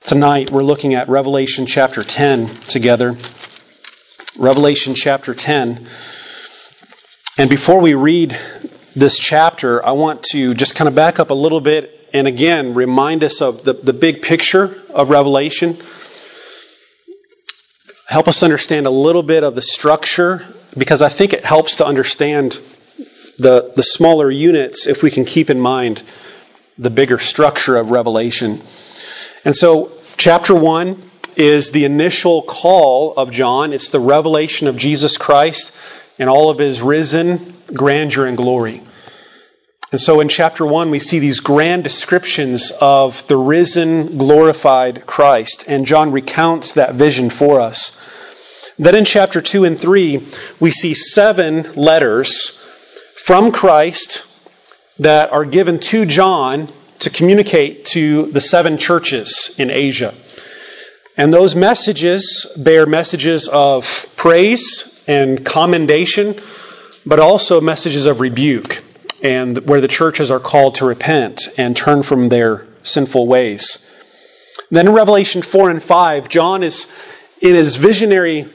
Tonight we're looking at Revelation chapter 10 together. Revelation chapter 10. And before we read this chapter, I want to just kind of back up a little bit and again remind us of the big picture of Revelation. Help us understand a little bit of the structure, because I think it helps to understand the smaller units if we can keep in mind the bigger structure of Revelation. And so, chapter 1 is the initial call of John. It's the revelation of Jesus Christ and all of His risen grandeur and glory. And so in chapter 1, we see these grand descriptions of the risen, glorified Christ. And John recounts that vision for us. Then in chapter 2 and 3, we see 7 letters from Christ that are given to John to communicate to the 7 churches in Asia. And those messages bear messages of praise and commendation, but also messages of rebuke, and where the churches are called to repent and turn from their sinful ways. Then in Revelation 4 and 5, John is in his visionary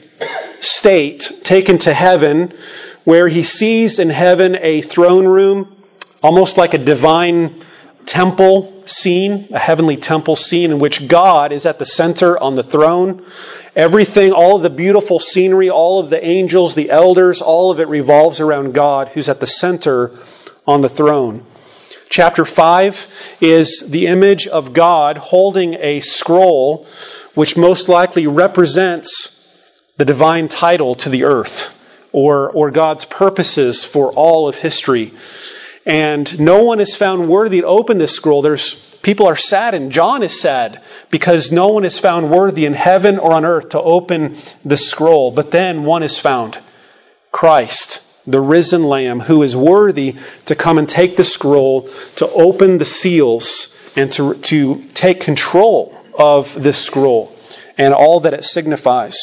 state taken to heaven, where he sees in heaven a throne room, almost like a divine temple scene, a heavenly temple scene in which God is at the center on the throne. Everything, all of the beautiful scenery, all of the angels, the elders, all of it revolves around God who's at the center on the throne. Chapter 5 is the image of God holding a scroll which most likely represents the divine title to the earth, or God's purposes for all of history. And no one is found worthy to open this scroll. People are saddened. John is sad because no one is found worthy in heaven or on earth to open this scroll. But then one is found, Christ, the risen Lamb, who is worthy to come and take the scroll, to open the seals, and to take control of this scroll and all that it signifies.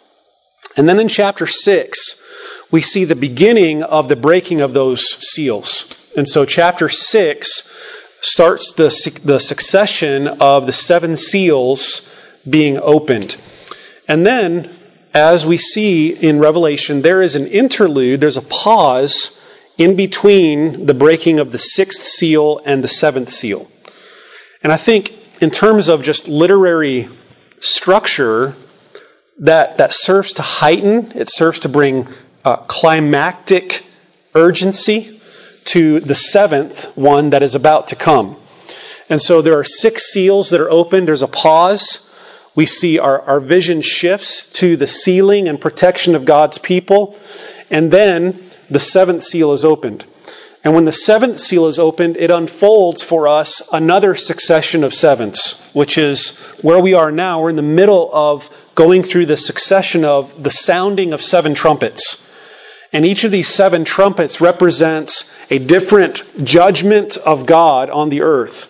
And then in chapter 6, we see the beginning of the breaking of those seals. And so chapter 6 starts the succession of the 7 seals being opened. And then, as we see in Revelation, there is an interlude, there's a pause in between the breaking of the 6th seal and the 7th seal. And I think in terms of just literary structure, that serves to heighten, it serves to bring climactic urgency to the 7th one that is about to come. And so there are 6 seals that are opened. There's a pause. We see our vision shifts to the sealing and protection of God's people. And then the 7th seal is opened. And when the 7th seal is opened, it unfolds for us another succession of 7s, which is where we are now. We're in the middle of going through the succession of the sounding of 7 trumpets. And each of these 7 trumpets represents a different judgment of God on the earth.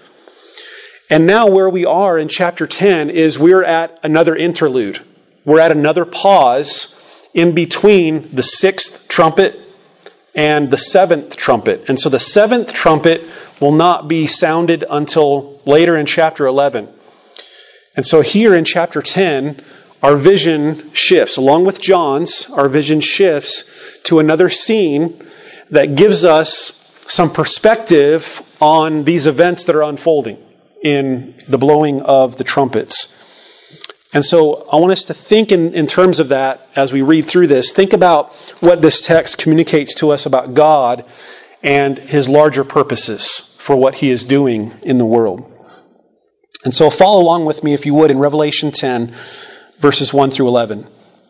And now where we are in chapter 10 is we're at another interlude. We're at another pause in between the 6th trumpet and the 7th trumpet. And so the 7th trumpet will not be sounded until later in chapter 11. And so here in chapter 10, our vision shifts. Along with John's, our vision shifts to another scene that gives us some perspective on these events that are unfolding in the blowing of the trumpets. And so I want us to think in terms of that as we read through this. Think about what this text communicates to us about God and His larger purposes for what He is doing in the world. And so follow along with me, if you would, in Revelation 10, verses 1 through 11.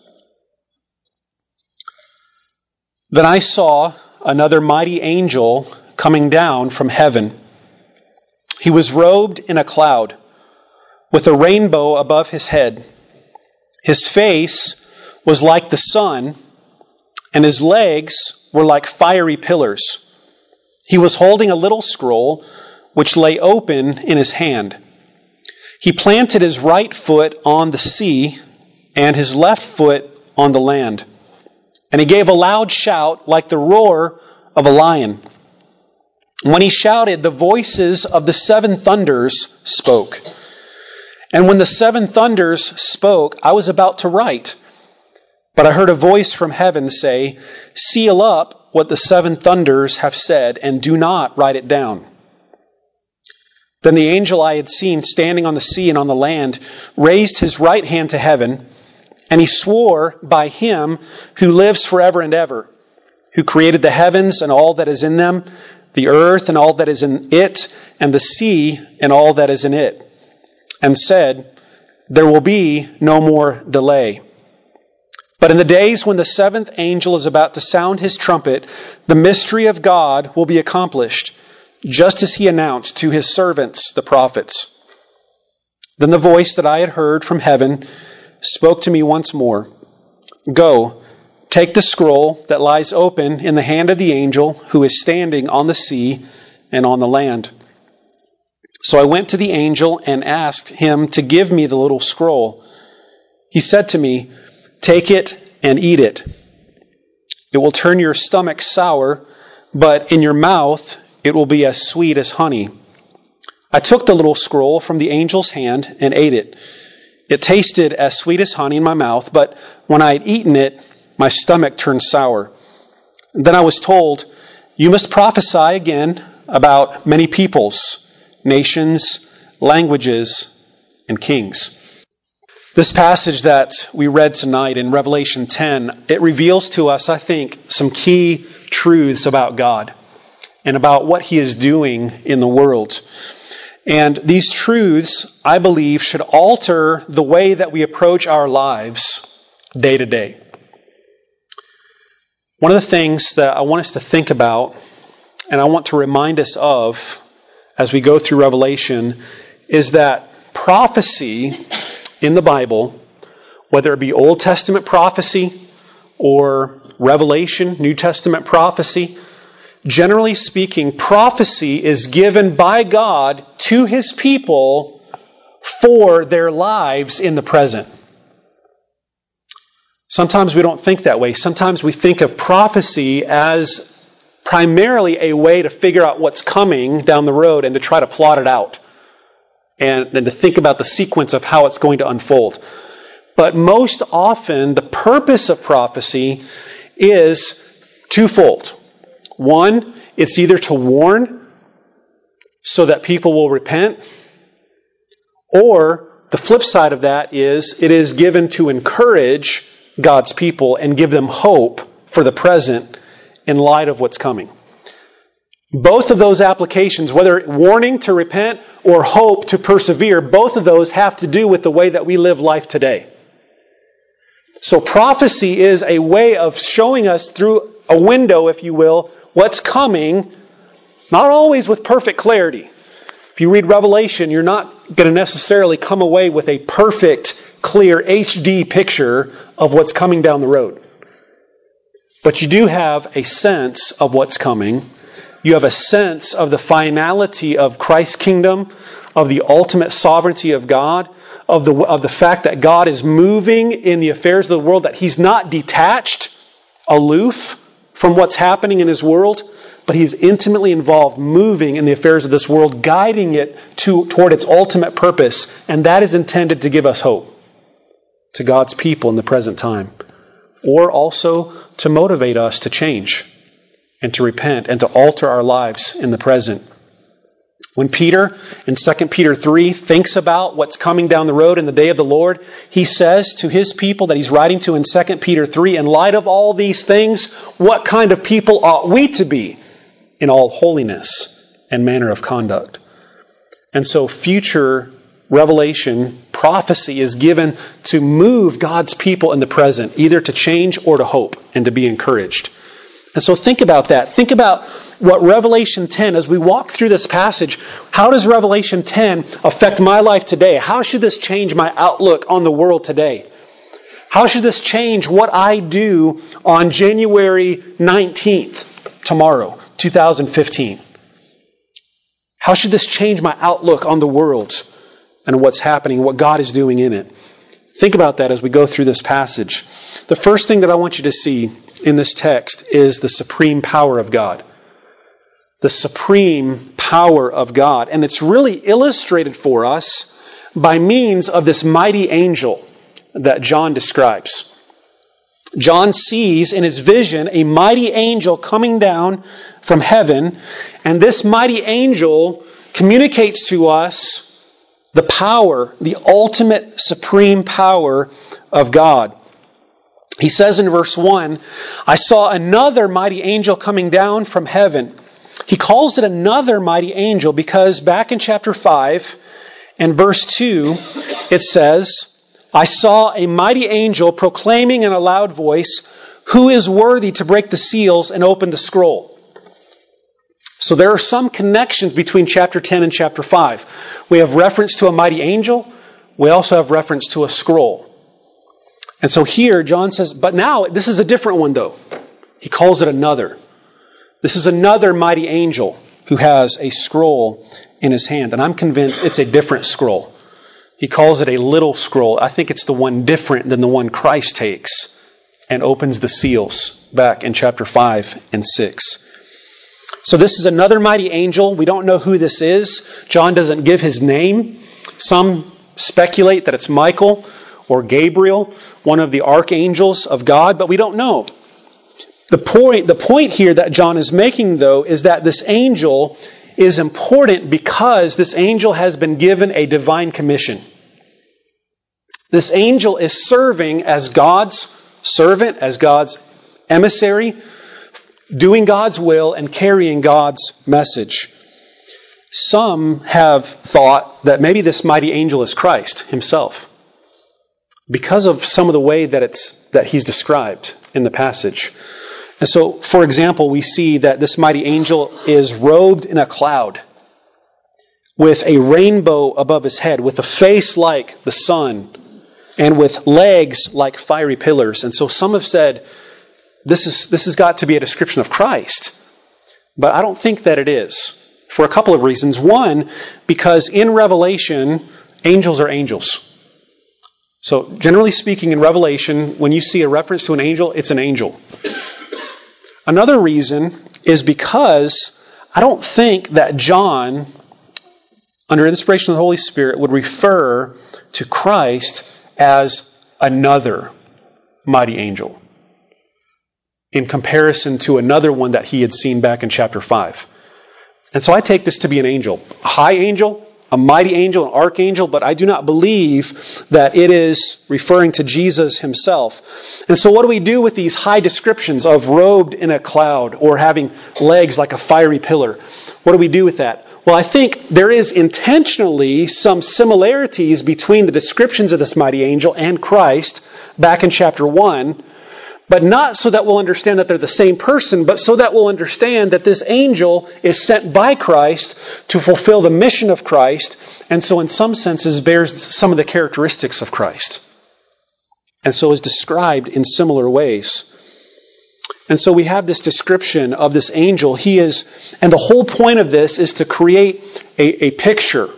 Then I saw another mighty angel coming down from heaven. He was robed in a cloud, with a rainbow above his head. His face was like the sun, and his legs were like fiery pillars. He was holding a little scroll, which lay open in his hand. He planted his right foot on the sea and his left foot on the land. And he gave a loud shout like the roar of a lion. When he shouted, the voices of the 7 thunders spoke. And when the seven thunders spoke, I was about to write. But I heard a voice from heaven say, seal up what the seven thunders have said, and do not write it down. Then the angel I had seen standing on the sea and on the land raised his right hand to heaven, and he swore by him who lives forever and ever, who created the heavens and all that is in them, the earth and all that is in it, and the sea and all that is in it, and said, there will be no more delay. But in the days when the seventh angel is about to sound his trumpet, the mystery of God will be accomplished, just as he announced to his servants, the prophets. Then the voice that I had heard from heaven spoke to me once more. Go, take the scroll that lies open in the hand of the angel who is standing on the sea and on the land. So I went to the angel and asked him to give me the little scroll. He said to me, take it and eat it. It will turn your stomach sour, but in your mouth it will be as sweet as honey. I took the little scroll from the angel's hand and ate it. It tasted as sweet as honey in my mouth, but when I had eaten it, my stomach turned sour. Then I was told, you must prophesy again about many peoples, nations, languages, and kings. This passage that we read tonight in Revelation 10, it reveals to us, I think, some key truths about God and about what He is doing in the world. And these truths, I believe, should alter the way that we approach our lives day to day. One of the things that I want us to think about, and I want to remind us of as we go through Revelation, is that prophecy in the Bible, whether it be Old Testament prophecy or Revelation, New Testament prophecy, generally speaking, prophecy is given by God to His people for their lives in the present. Sometimes we don't think that way. Sometimes we think of prophecy as primarily a way to figure out what's coming down the road and to try to plot it out. And to think about the sequence of how it's going to unfold. But most often, the purpose of prophecy is twofold. One, it's either to warn so that people will repent, or the flip side of that is it is given to encourage God's people and give them hope for the present in light of what's coming. Both of those applications, whether warning to repent or hope to persevere, both of those have to do with the way that we live life today. So prophecy is a way of showing us through a window, if you will, what's coming, not always with perfect clarity. If you read Revelation, you're not going to necessarily come away with a perfect, clear HD picture of what's coming down the road. But you do have a sense of what's coming. You have a sense of the finality of Christ's kingdom, of the ultimate sovereignty of God, of the fact that God is moving in the affairs of the world, that He's not detached, aloof from what's happening in His world, but He's intimately involved, moving in the affairs of this world, guiding it toward its ultimate purpose, and that is intended to give us hope to God's people in the present time, or also to motivate us to change and to repent and to alter our lives in the present. When Peter, in 2 Peter 3, thinks about what's coming down the road in the day of the Lord, he says to his people that he's writing to in 2 Peter 3, in light of all these things, what kind of people ought we to be in all holiness and manner of conduct? And so future revelation, prophecy is given to move God's people in the present, either to change or to hope and to be encouraged. And so think about that. Think about what Revelation 10, as we walk through this passage, how does Revelation 10 affect my life today? How should this change my outlook on the world today? How should this change what I do on January 19th, tomorrow, 2015? How should this change my outlook on the world and what's happening, what God is doing in it? Think about that as we go through this passage. The first thing that I want you to see in this text is the supreme power of God. The supreme power of God. And it's really illustrated for us by means of this mighty angel that John describes. John sees in his vision a mighty angel coming down from heaven, and this mighty angel communicates to us the power, the ultimate supreme power of God. He says in verse 1, I saw another mighty angel coming down from heaven. He calls it another mighty angel because back in chapter 5 and verse 2, it says, I saw a mighty angel proclaiming in a loud voice, who is worthy to break the seals and open the scroll? So there are some connections between chapter 10 and chapter 5. We have reference to a mighty angel. We also have reference to a scroll. And so here John says, but now this is a different one though. He calls it another. This is another mighty angel who has a scroll in his hand. And I'm convinced it's a different scroll. He calls it a little scroll. I think it's the one different than the one Christ takes and opens the seals back in chapter 5 and 6. So this is another mighty angel. We don't know who this is. John doesn't give his name. Some speculate that it's Michael or Gabriel, one of the archangels of God, but we don't know. The point here that John is making, though, is that this angel is important because this angel has been given a divine commission. This angel is serving as God's servant, as God's emissary, doing God's will and carrying God's message. Some have thought that maybe this mighty angel is Christ himself because of some of the way that he's described in the passage. And so, for example, we see that this mighty angel is robed in a cloud with a rainbow above his head, with a face like the sun, and with legs like fiery pillars. And so some have said, this has got to be a description of Christ. But I don't think that it is, for a couple of reasons. One, because in Revelation, angels are angels. So generally speaking, in Revelation, when you see a reference to an angel, it's an angel. Another reason is because I don't think that John, under inspiration of the Holy Spirit, would refer to Christ as another mighty angel in comparison to another one that he had seen back in chapter 5. And so I take this to be an angel, a high angel, a mighty angel, an archangel, but I do not believe that it is referring to Jesus himself. And so what do we do with these high descriptions of robed in a cloud or having legs like a fiery pillar? What do we do with that? Well, I think there is intentionally some similarities between the descriptions of this mighty angel and Christ back in chapter 1, but not so that we'll understand that they're the same person, but so that we'll understand that this angel is sent by Christ to fulfill the mission of Christ, and so in some senses bears some of the characteristics of Christ, and so is described in similar ways. And so we have this description of this angel. And the whole point of this is to create a picture.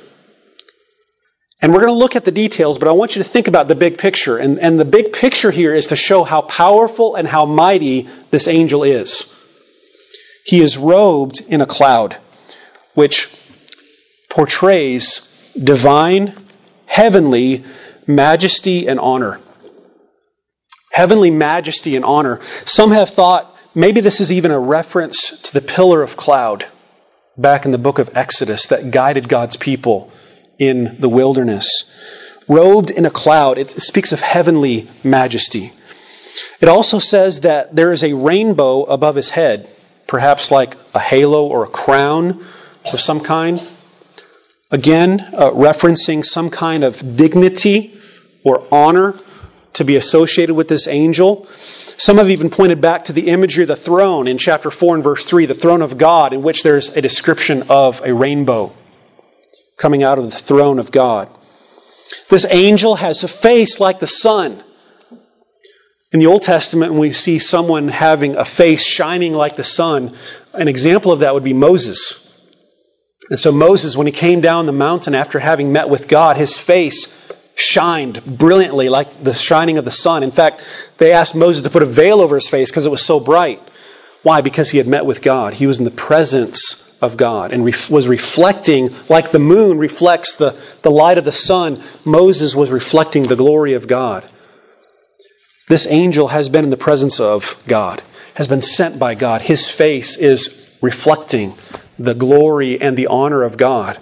And we're going to look at the details, but I want you to think about the big picture. And the big picture here is to show how powerful and how mighty this angel is. He is robed in a cloud, which portrays divine, heavenly majesty and honor. Heavenly majesty and honor. Some have thought maybe this is even a reference to the pillar of cloud back in the book of Exodus that guided God's people in the wilderness. Robed in a cloud, it speaks of heavenly majesty. It also says that there is a rainbow above his head, perhaps like a halo or a crown of some kind. Again, referencing some kind of dignity or honor to be associated with this angel. Some have even pointed back to the imagery of the throne in chapter 4 and verse 3, the throne of God, in which there's a description of a rainbow coming out of the throne of God. This angel has a face like the sun. In the Old Testament, when we see someone having a face shining like the sun, an example of that would be Moses. And so Moses, when he came down the mountain after having met with God, his face shined brilliantly like the shining of the sun. In fact, they asked Moses to put a veil over his face because it was so bright. Why? Because he had met with God. He was in the presence of God and was reflecting, like the moon reflects the light of the sun, Moses was reflecting the glory of God. This angel has been in the presence of God, has been sent by God. His face is reflecting the glory and the honor of God.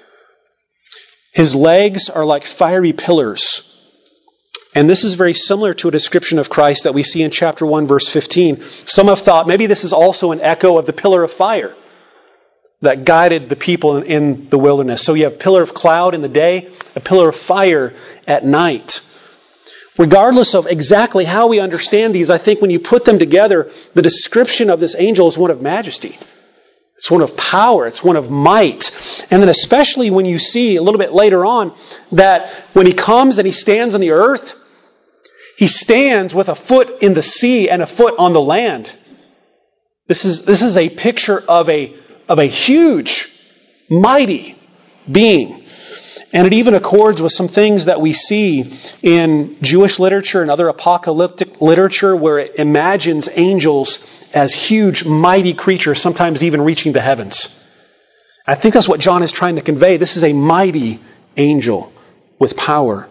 His legs are like fiery pillars. And this is very similar to a description of Christ that we see in chapter 1, verse 15. Some have thought maybe this is also an echo of the pillar of fire that guided the people in the wilderness. So you have a pillar of cloud in the day, a pillar of fire at night. Regardless of exactly how we understand these, I think when you put them together, the description of this angel is one of majesty. It's one of power. It's one of might. And then especially when you see a little bit later on that when he comes and he stands on the earth, he stands with a foot in the sea and a foot on the land. This is a picture of a huge, mighty being. And it even accords with some things that we see in Jewish literature and other apocalyptic literature where it imagines angels as huge, mighty creatures, sometimes even reaching the heavens. I think that's what John is trying to convey. This is a mighty angel with power.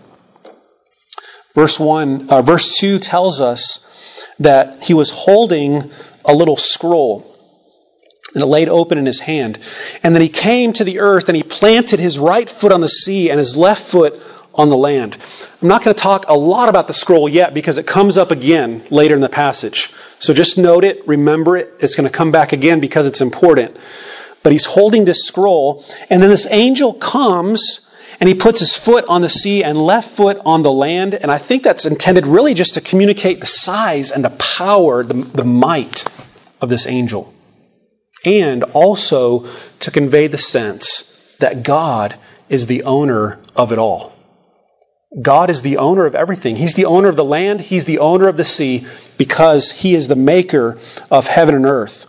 Verse 2 tells us that he was holding a little scroll, and it laid open in his hand. And then he came to the earth and he planted his right foot on the sea and his left foot on the land. I'm not going to talk a lot about the scroll yet because it comes up again later in the passage. So just note it, remember it. It's going to come back again because it's important. But he's holding this scroll, and then this angel comes and he puts his foot on the sea and left foot on the land. And I think that's intended really just to communicate the size and the power, the might of this angel. And also to convey the sense that God is the owner of it all. God is the owner of everything. He's the owner of the land. He's the owner of the sea because He is the maker of heaven and earth.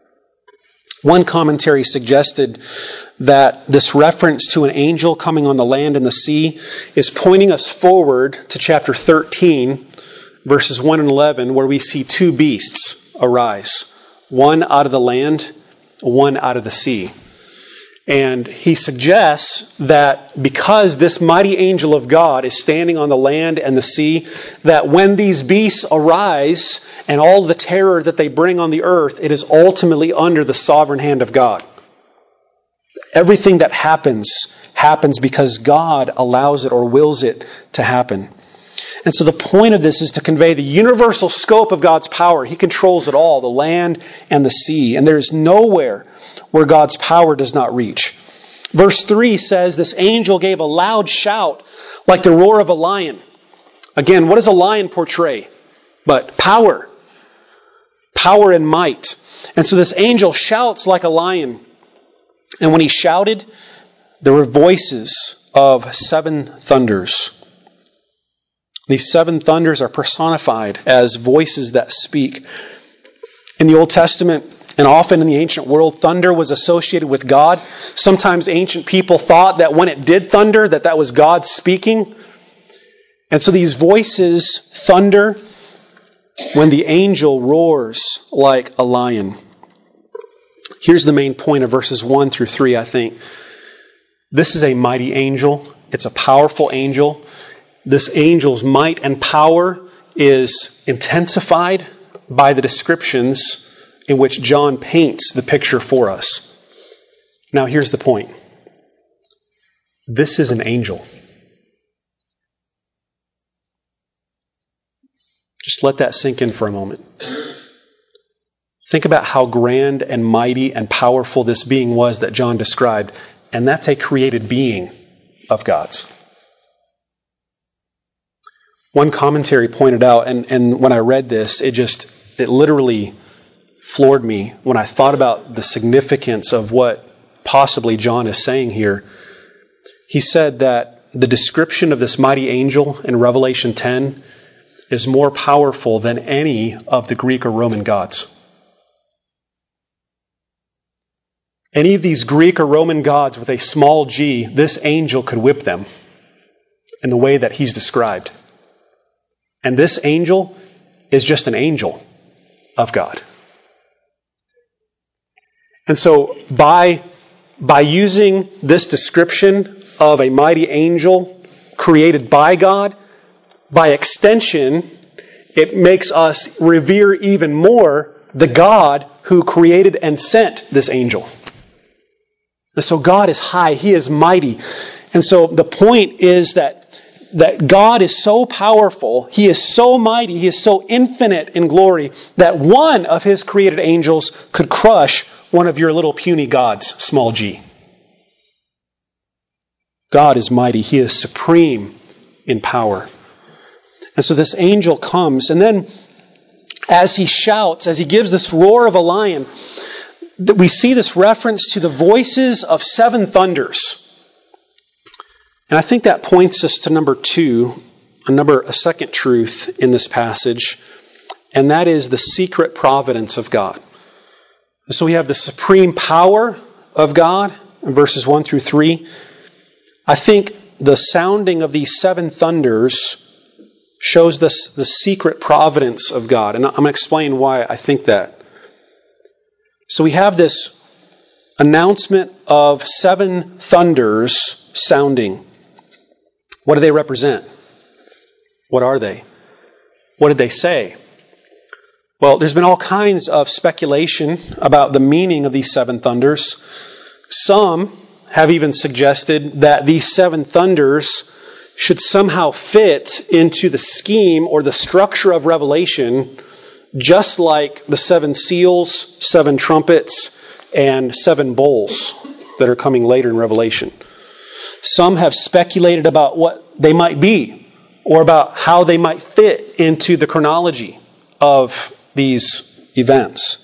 One commentary suggested that this reference to an angel coming on the land and the sea is pointing us forward to chapter 13, verses 1 and 11, where we see two beasts arise. One out of the land, one out of the sea. And he suggests that because this mighty angel of God is standing on the land and the sea, that when these beasts arise and all the terror that they bring on the earth, it is ultimately under the sovereign hand of God. Everything that happens because God allows it or wills it to happen. And so the point of this is to convey the universal scope of God's power. He controls it all, the land and the sea. And there is nowhere where God's power does not reach. Verse 3 says, this angel gave a loud shout like the roar of a lion. Again, what does a lion portray? But power. Power and might. And so this angel shouts like a lion. And when he shouted, there were voices of 7 thunders. These 7 thunders are personified as voices that speak. In the Old Testament, and often in the ancient world, thunder was associated with God. Sometimes ancient people thought that when it did thunder, that was God speaking. And so these voices thunder when the angel roars like a lion. Here's the main point of verses 1 through 3, I think. This is a mighty angel. It's a powerful angel. This angel's might and power is intensified by the descriptions in which John paints the picture for us. Now, here's the point. This is an angel. Just let that sink in for a moment. Think about how grand and mighty and powerful this being was that John described, and that's a created being of God's. One commentary pointed out, and when I read this, it literally floored me when I thought about the significance of what possibly John is saying here. He said that the description of this mighty angel in Revelation 10 is more powerful than any of the Greek or Roman gods. Any of these Greek or Roman gods with a small g, this angel could whip them in the way that he's described. And this angel is just an angel of God. And so by using this description of a mighty angel created by God, by extension, it makes us revere even more the God who created and sent this angel. And so God is high. He is mighty. And so the point is that God is so powerful, He is so mighty, He is so infinite in glory, that one of His created angels could crush one of your little puny gods, small g. God is mighty. He is supreme in power. And so this angel comes, and then as he shouts, as he gives this roar of a lion, we see this reference to the voices of seven thunders. And I think that points us to number two, a second truth in this passage, and that is the secret providence of God. So we have the supreme power of God in verses 1 through 3. I think the sounding of these seven thunders shows us the secret providence of God. And I'm going to explain why I think that. So we have this announcement of seven thunders sounding. What do they represent? What are they? What did they say? Well, there's been all kinds of speculation about the meaning of these seven thunders. Some have even suggested that these seven thunders should somehow fit into the scheme or the structure of Revelation, just like the seven seals, seven trumpets, and seven bowls that are coming later in Revelation. Some have speculated about what they might be, or about how they might fit into the chronology of these events.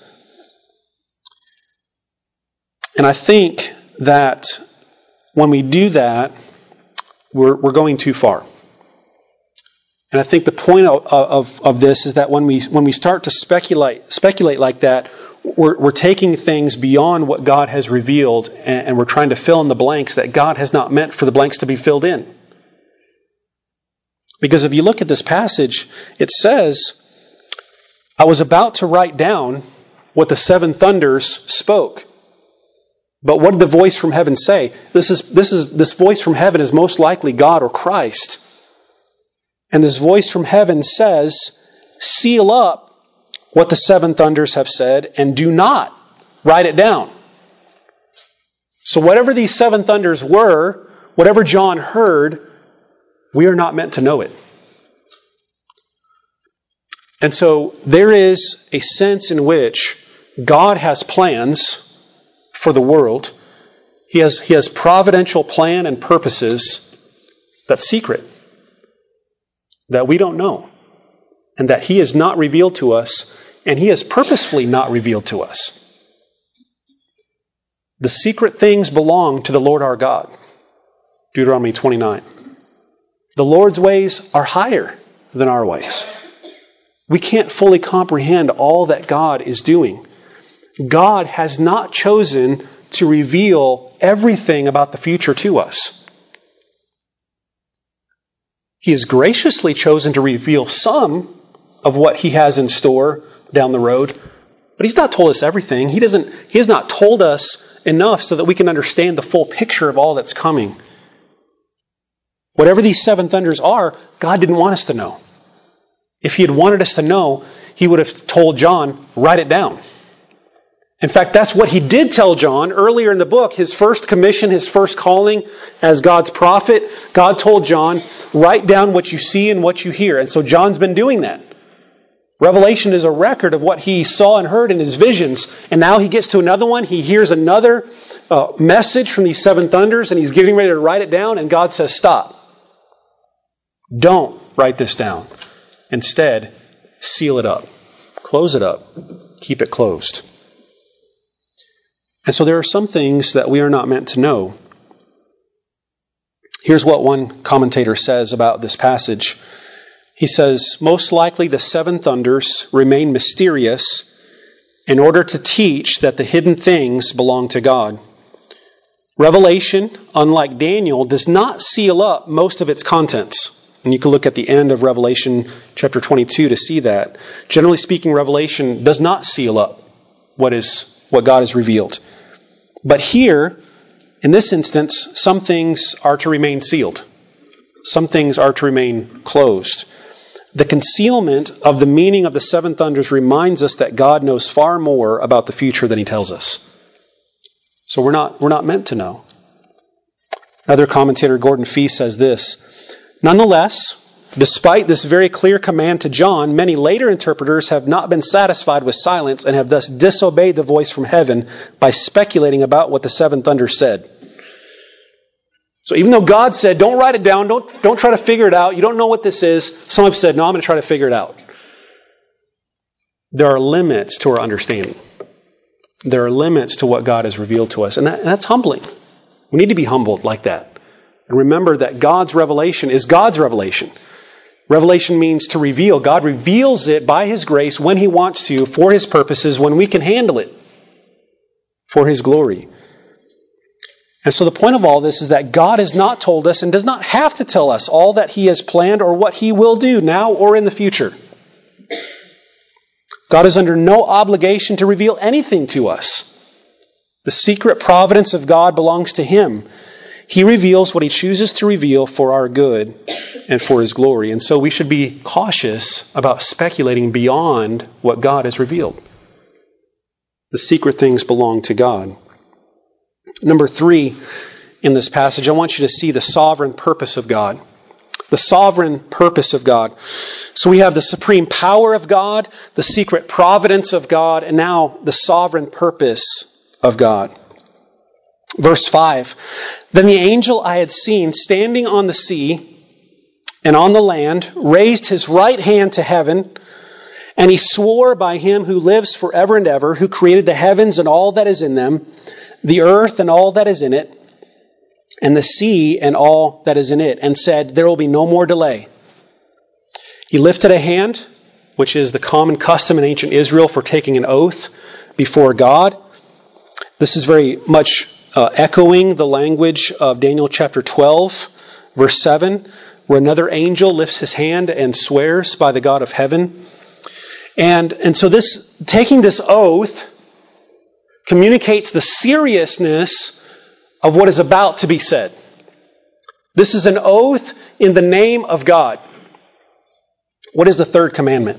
And I think that when we do that, we're going too far. And I think the point of this is that when we start to speculate like that, we're taking things beyond what God has revealed, and we're trying to fill in the blanks that God has not meant for the blanks to be filled in. Because if you look at this passage, it says, I was about to write down what the seven thunders spoke. But what did the voice from heaven say? This voice from heaven is most likely God or Christ. And this voice from heaven says, seal up what the seven thunders have said and do not write it down. So whatever these seven thunders were, whatever John heard, we are not meant to know it. And so there is a sense in which God has plans for the world. He has providential plan and purposes that's secret, that we don't know, and that He has not revealed to us, and He has purposefully not revealed to us. The secret things belong to the Lord our God. Deuteronomy 29. The Lord's ways are higher than our ways. We can't fully comprehend all that God is doing. God has not chosen to reveal everything about the future to us. He has graciously chosen to reveal some of what He has in store down the road, but He's not told us everything. He has not told us enough so that we can understand the full picture of all that's coming. Whatever these seven thunders are, God didn't want us to know. If He had wanted us to know, He would have told John, write it down. In fact, that's what He did tell John earlier in the book. His first commission, his first calling as God's prophet, God told John, write down what you see and what you hear. And so John's been doing that. Revelation is a record of what he saw and heard in his visions. And now he gets to another one. He hears another message from these seven thunders, and he's getting ready to write it down. And God says, stop. Don't write this down. Instead, seal it up. Close it up. Keep it closed. And so there are some things that we are not meant to know. Here's what one commentator says about this passage. He says, most likely the seven thunders remain mysterious in order to teach that the hidden things belong to God. Revelation, unlike Daniel, does not seal up most of its contents. And you can look at the end of Revelation chapter 22 to see that. Generally speaking, Revelation does not seal up what is what God has revealed. But here, in this instance, some things are to remain sealed. Some things are to remain closed. The concealment of the meaning of the seven thunders reminds us that God knows far more about the future than he tells us. So we're not meant to know. Another commentator, Gordon Fee, says this: nonetheless, despite this very clear command to John, many later interpreters have not been satisfied with silence and have thus disobeyed the voice from heaven by speculating about what the seven thunders said. So even though God said, don't write it down, don't try to figure it out, you don't know what this is, some have said, no, I'm going to try to figure it out. There are limits to our understanding. There are limits to what God has revealed to us, and that's humbling. We need to be humbled like that. And remember that God's revelation is God's revelation. Revelation means to reveal. God reveals it by his grace when he wants to, for his purposes, when we can handle it, for his glory. And so the point of all this is that God has not told us and does not have to tell us all that he has planned or what he will do now or in the future. God is under no obligation to reveal anything to us. The secret providence of God belongs to him. He reveals what he chooses to reveal for our good and for his glory. And so we should be cautious about speculating beyond what God has revealed. The secret things belong to God. Number 3, in this passage, I want you to see the sovereign purpose of God. The sovereign purpose of God. So we have the supreme power of God, the secret providence of God, and now the sovereign purpose of God. Verse 5, then the angel I had seen standing on the sea and on the land raised his right hand to heaven, and he swore by him who lives forever and ever, who created the heavens and all that is in them, the earth and all that is in it, and the sea and all that is in it, and said, there will be no more delay. He lifted a hand, which is the common custom in ancient Israel for taking an oath before God. This is very much echoing the language of Daniel chapter 12, verse 7, where another angel lifts his hand and swears by the God of heaven. And so this, taking this oath, communicates the seriousness of what is about to be said. This is an oath in the name of God. What is the third commandment?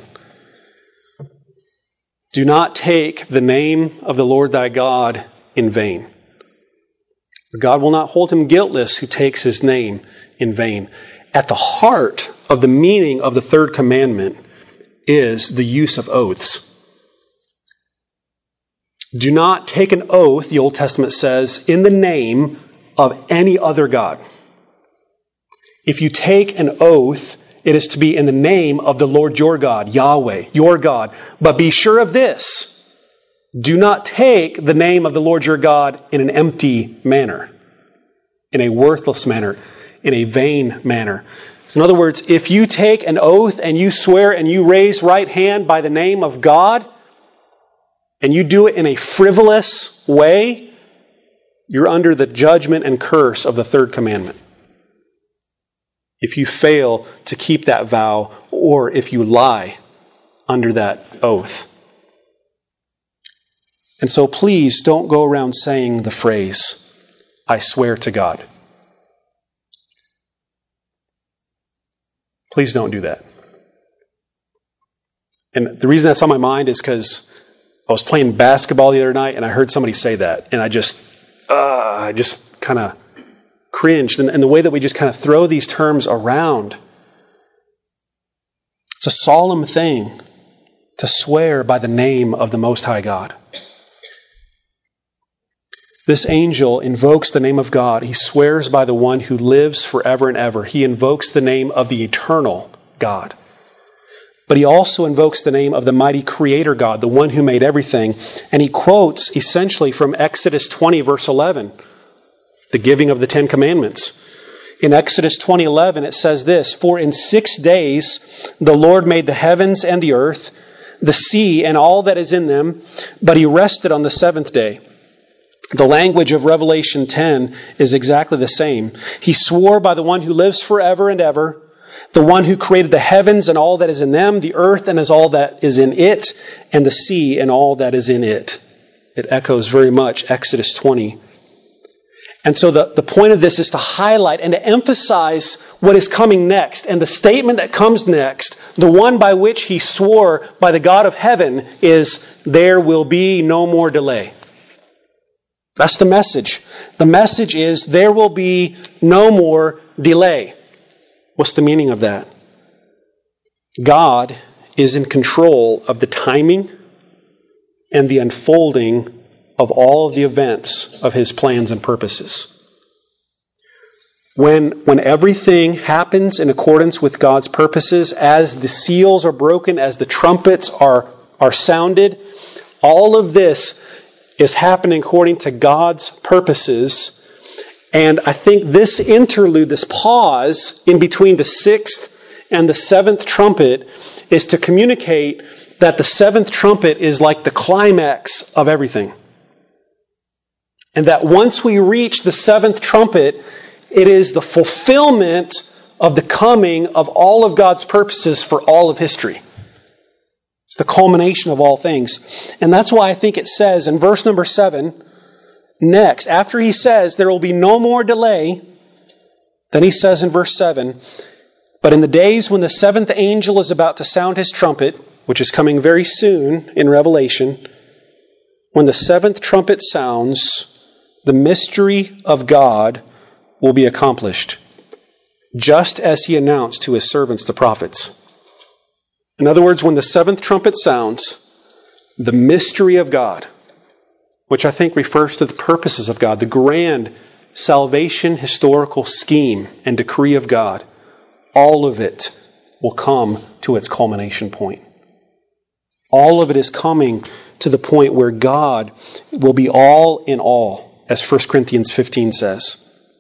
Do not take the name of the Lord thy God in vain. God will not hold him guiltless who takes his name in vain. At the heart of the meaning of the third commandment is the use of oaths. Do not take an oath, the Old Testament says, in the name of any other God. If you take an oath, it is to be in the name of the Lord your God, Yahweh, your God. But be sure of this. Do not take the name of the Lord your God in an empty manner, in a worthless manner, in a vain manner. So in other words, if you take an oath and you swear and you raise right hand by the name of God, and you do it in a frivolous way, you're under the judgment and curse of the third commandment. If you fail to keep that vow, or if you lie under that oath. And so please don't go around saying the phrase, I swear to God. Please don't do that. And the reason that's on my mind is because I was playing basketball the other night and I heard somebody say that. And I just kind of cringed. And the way that we just kind of throw these terms around. It's a solemn thing to swear by the name of the Most High God. This angel invokes the name of God. He swears by the one who lives forever and ever. He invokes the name of the eternal God. But he also invokes the name of the mighty Creator God, the one who made everything. And he quotes essentially from Exodus 20, verse 11, the giving of the Ten Commandments. In Exodus 20:11, it says this, for in 6 days the Lord made the heavens and the earth, the sea and all that is in them, but he rested on the seventh day. The language of Revelation 10 is exactly the same. He swore by the one who lives forever and ever, the one who created the heavens and all that is in them, the earth and all that is in it, and the sea and all that is in it. It echoes very much Exodus 20. And so the point of this is to highlight and to emphasize what is coming next. And the statement that comes next, the one by which he swore by the God of heaven, is, there will be no more delay. That's the message. The message is, there will be no more delay. What's the meaning of that? God is in control of the timing and the unfolding of all of the events of His plans and purposes. When everything happens in accordance with God's purposes, as the seals are broken, as the trumpets are sounded, all of this is happening according to God's purposes. And I think this interlude, this pause in between the sixth and the seventh trumpet, is to communicate that the seventh trumpet is like the climax of everything. And that once we reach the seventh trumpet, it is the fulfillment of the coming of all of God's purposes for all of history. It's the culmination of all things. And that's why I think it says in verse number 7, next, after he says there will be no more delay, then he says in verse 7, but in the days when the seventh angel is about to sound his trumpet, which is coming very soon in Revelation, when the seventh trumpet sounds, the mystery of God will be accomplished, just as He announced to His servants, the prophets. In other words, when the seventh trumpet sounds, the mystery of God, which I think refers to the purposes of God, the grand salvation historical scheme and decree of God, all of it will come to its culmination point. All of it is coming to the point where God will be all in all, as 1 Corinthians 15 says.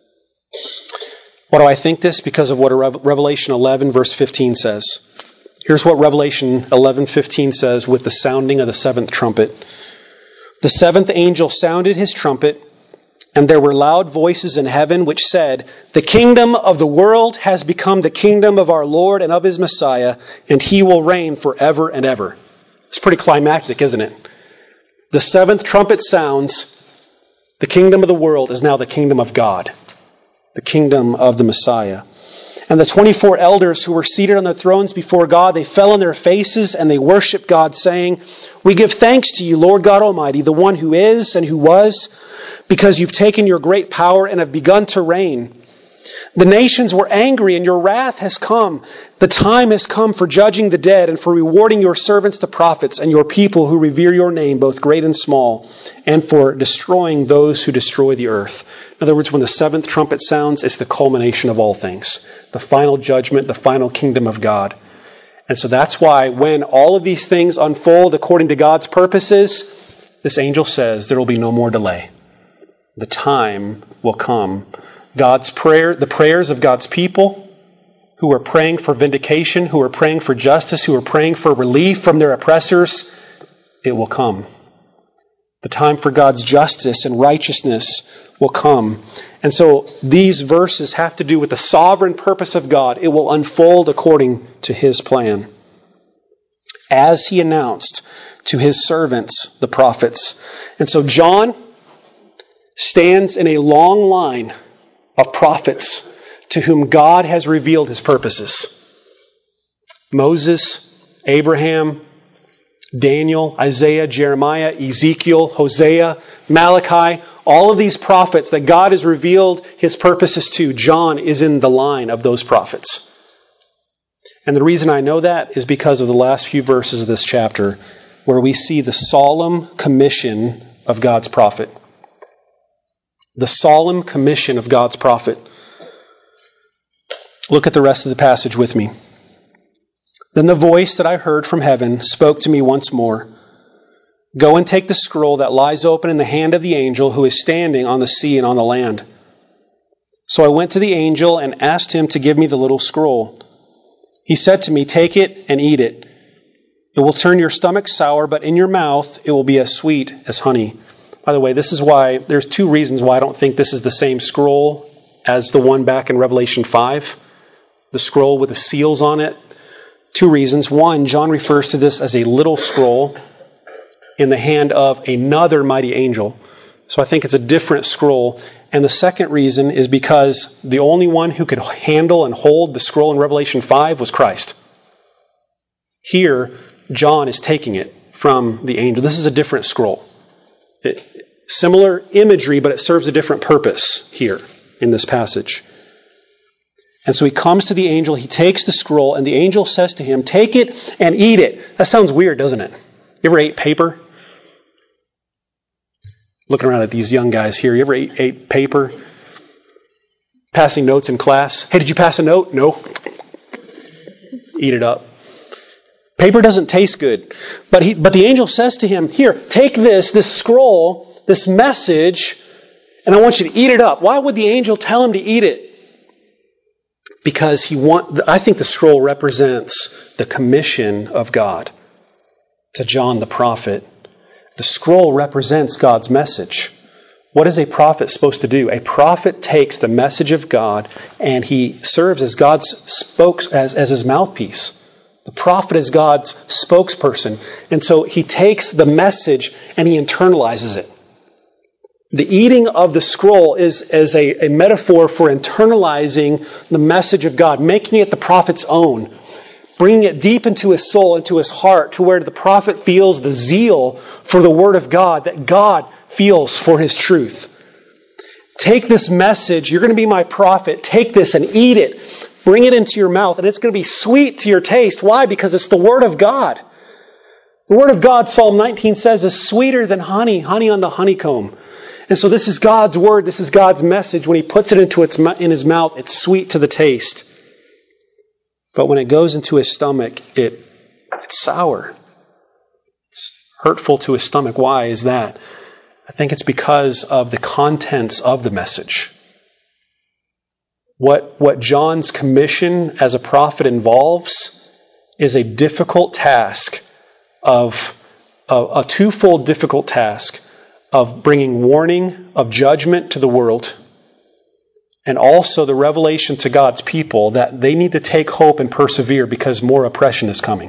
Why do I think this? Because of what Revelation 11 verse 15 says. Here's what Revelation 11:15 says with the sounding of the seventh trumpet. The seventh angel sounded his trumpet, and there were loud voices in heaven which said, the kingdom of the world has become the kingdom of our Lord and of His Messiah, and He will reign forever and ever. It's pretty climactic, isn't it? The seventh trumpet sounds. The kingdom of the world is now the kingdom of God, the kingdom of the Messiah. And the 24 elders who were seated on their thrones before God, they fell on their faces and they worshiped God, saying, we give thanks to you, Lord God Almighty, the one who is and who was, because you've taken your great power and have begun to reign. The nations were angry and your wrath has come. The time has come for judging the dead and for rewarding your servants the prophets and your people who revere your name, both great and small, and for destroying those who destroy the earth. In other words, when the seventh trumpet sounds, it's the culmination of all things. The final judgment, the final kingdom of God. And so that's why when all of these things unfold according to God's purposes, this angel says there will be no more delay. The time will come. God's prayer, the prayers of God's people who are praying for vindication, who are praying for justice, who are praying for relief from their oppressors, it will come. The time for God's justice and righteousness will come. And so these verses have to do with the sovereign purpose of God. It will unfold according to His plan, as He announced to His servants, the prophets. And so John stands in a long line of prophets to whom God has revealed His purposes. Moses, Abraham, Daniel, Isaiah, Jeremiah, Ezekiel, Hosea, Malachi, all of these prophets that God has revealed His purposes to, John is in the line of those prophets. And the reason I know that is because of the last few verses of this chapter, where we see the solemn commission of God's prophet. The solemn commission of God's prophet. Look at the rest of the passage with me. Then the voice that I heard from heaven spoke to me once more. Go and take the scroll that lies open in the hand of the angel who is standing on the sea and on the land. So I went to the angel and asked him to give me the little scroll. He said to me, take it and eat it. It will turn your stomach sour, but in your mouth it will be as sweet as honey. By the way, this is why, there's two reasons why I don't think this is the same scroll as the one back in Revelation 5. The scroll with the seals on it. Two reasons. One, John refers to this as a little scroll. in the hand of another mighty angel. So I think it's a different scroll. And the second reason is because the only one who could handle and hold the scroll in Revelation 5 was Christ. Here, John is taking it from the angel. This is a different scroll. Similar imagery, but it serves a different purpose here in this passage. And so he comes to the angel, he takes the scroll, and the angel says to him, "Take it and eat it." That sounds weird, doesn't it? You ever ate paper? Looking around at these young guys here, you ever ate paper? Passing notes in class. Hey, did you pass a note? No. Eat it up. Paper doesn't taste good. But the angel says to him, "Here, take this scroll, this message, and I want you to eat it up." Why would the angel tell him to eat it? Because I think the scroll represents the commission of God to John the prophet. The scroll represents God's message. What is a prophet supposed to do? A prophet takes the message of God and he serves as God's as his mouthpiece. The prophet is God's spokesperson. And so he takes the message and he internalizes it. The eating of the scroll is a metaphor for internalizing the message of God, making it the prophet's own, bringing it deep into his soul, into his heart, to where the prophet feels the zeal for the Word of God, that God feels for His truth. Take this message, you're going to be my prophet, take this and eat it, bring it into your mouth, and it's going to be sweet to your taste. Why? Because it's the Word of God. The Word of God, Psalm 19 says, is sweeter than honey on the honeycomb. And so this is God's Word, this is God's message. When He puts it in His mouth, it's sweet to the taste. But when it goes into His stomach, it's sour. It's hurtful to His stomach. Why is that? I think it's because of the contents of the message. What John's commission as a prophet involves is a difficult task of a twofold difficult task of bringing warning of judgment to the world, and also the revelation to God's people that they need to take hope and persevere because more oppression is coming.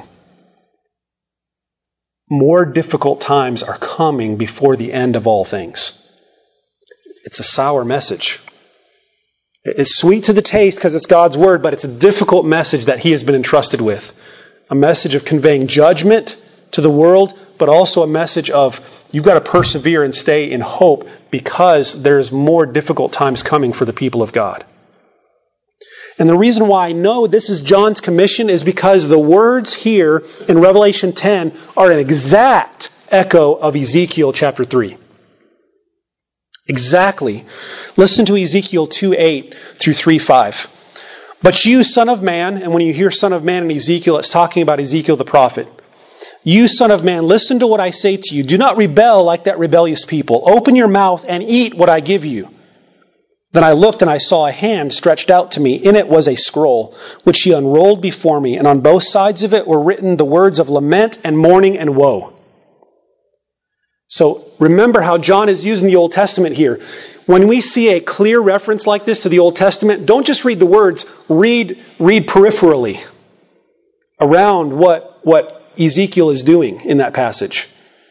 More difficult times are coming before the end of all things. It's a sour message. It's sweet to the taste because it's God's Word, but it's a difficult message that He has been entrusted with. A message of conveying judgment to the world, but also a message of you've got to persevere and stay in hope because there's more difficult times coming for the people of God. And the reason why I know this is John's commission is because the words here in Revelation 10 are an exact echo of Ezekiel chapter 3. Exactly. Listen to Ezekiel 2:8 through 3:5. "But you, son of man," and when you hear son of man in Ezekiel, it's talking about Ezekiel the prophet. "You, son of man, listen to what I say to you. Do not rebel like that rebellious people. Open your mouth and eat what I give you." Then I looked and I saw a hand stretched out to me. In it was a scroll, which He unrolled before me, and on both sides of it were written the words of lament and mourning and woe. So remember how John is using the Old Testament here. When we see a clear reference like this to the Old Testament, don't just read the words, read peripherally around what Ezekiel is doing in that passage.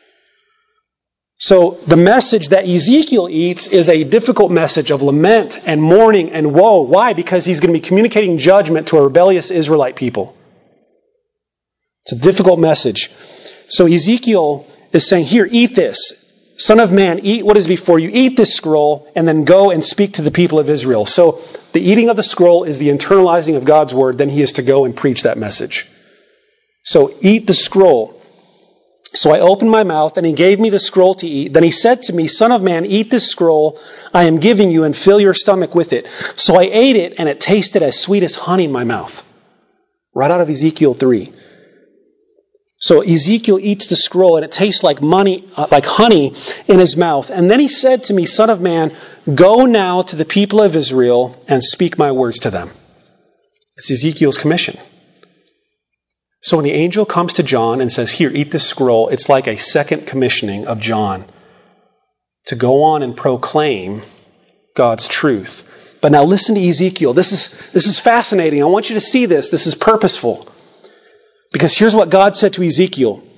So the message that Ezekiel eats is a difficult message of lament and mourning and woe. Why? Because he's going to be communicating judgment to a rebellious Israelite people. It's a difficult message. So Ezekiel is saying, here, eat this. Son of man, eat what is before you. Eat this scroll and then go and speak to the people of Israel. So the eating of the scroll is the internalizing of God's Word. Then he is to go and preach that message. So eat the scroll. So I opened my mouth, and He gave me the scroll to eat. Then He said to me, "Son of man, eat this scroll I am giving you, and fill your stomach with it." So I ate it, and it tasted as sweet as honey in my mouth. Right out of Ezekiel 3. So Ezekiel eats the scroll, and it tastes like honey in his mouth. And then He said to me, "Son of man, go now to the people of Israel and speak my words to them." It's Ezekiel's commission. So when the angel comes to John and says, "Here, eat this scroll," it's like a second commissioning of John to go on and proclaim God's truth. But now listen to Ezekiel. This is fascinating. I want you to see this. This is purposeful. Because here's what God said to Ezekiel.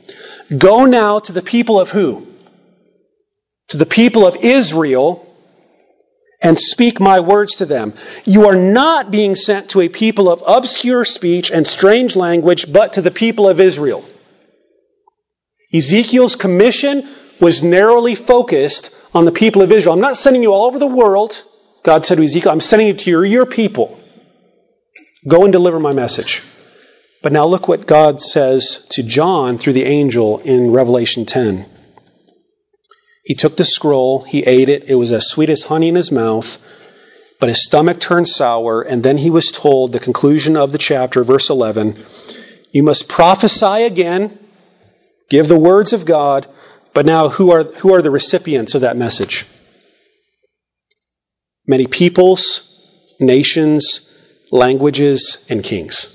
Go now to the people of who? To the people of Israel, and speak my words to them. You are not being sent to a people of obscure speech and strange language, but to the people of Israel. Ezekiel's commission was narrowly focused on the people of Israel. I'm not sending you all over the world, God said to Ezekiel. I'm sending you to your people. Go and deliver my message. But now look what God says to John through the angel in Revelation 10. He took the scroll, he ate it, it was as sweet as honey in his mouth, but his stomach turned sour, and then he was told, the conclusion of the chapter, verse 11, you must prophesy again, give the words of God, but now who are the recipients of that message? Many peoples, nations, languages, and kings.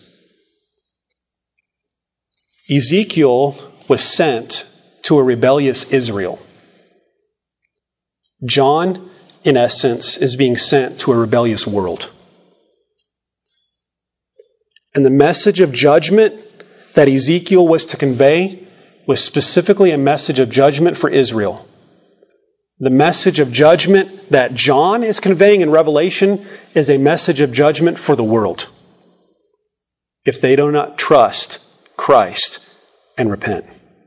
Ezekiel was sent to a rebellious Israel. John, in essence, is being sent to a rebellious world. And the message of judgment that Ezekiel was to convey was specifically a message of judgment for Israel. The message of judgment that John is conveying in Revelation is a message of judgment for the world, if they do not trust Christ and repent.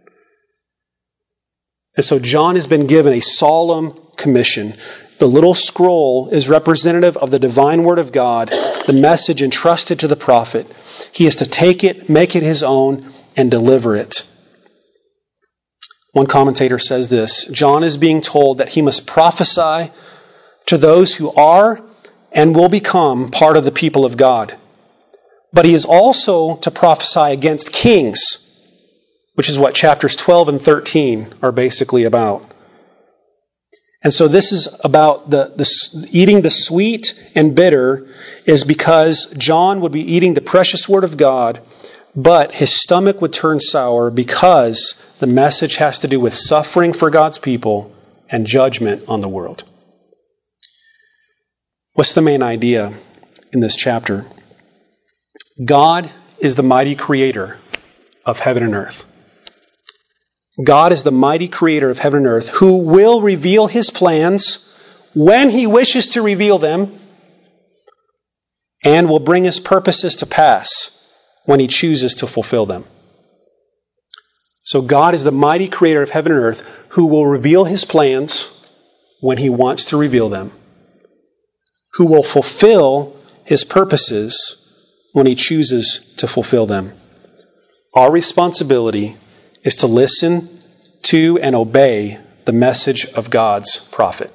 And so John has been given a solemn commission. The little scroll is representative of the divine word of God, the message entrusted to the prophet. He is to take it, make it his own, and deliver it. One commentator says this: John is being told that he must prophesy to those who are and will become part of the people of God. But he is also to prophesy against kings, which is what chapters 12 and 13 are basically about. And so this is about the eating the sweet and bitter is because John would be eating the precious word of God, but his stomach would turn sour because the message has to do with suffering for God's people and judgment on the world. What's the main idea in this chapter? God is the mighty creator of heaven and earth. God is the mighty creator of heaven and earth who will reveal his plans when he wishes to reveal them and will bring his purposes to pass when he chooses to fulfill them. So God is the mighty creator of heaven and earth who will reveal his plans when he wants to reveal them, who will fulfill his purposes when he chooses to fulfill them. Our responsibility is to listen to and obey the message of God's prophet.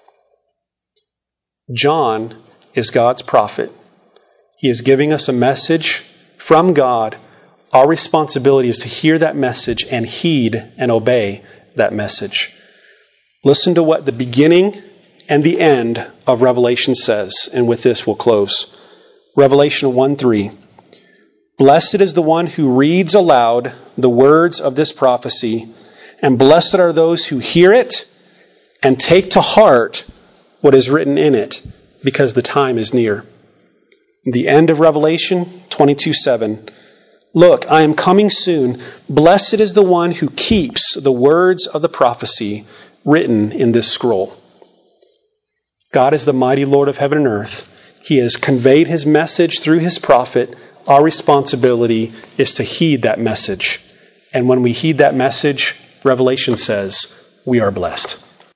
John is God's prophet. He is giving us a message from God. Our responsibility is to hear that message and heed and obey that message. Listen to what the beginning and the end of Revelation says, and with this we'll close. Revelation 1:3. Blessed is the one who reads aloud the words of this prophecy, and blessed are those who hear it and take to heart what is written in it, because the time is near. The end of Revelation 22:7. Look, I am coming soon. Blessed is the one who keeps the words of the prophecy written in this scroll. God is the mighty Lord of heaven and earth. He has conveyed his message through his prophet. Our responsibility is to heed that message. And when we heed that message, Revelation says, we are blessed.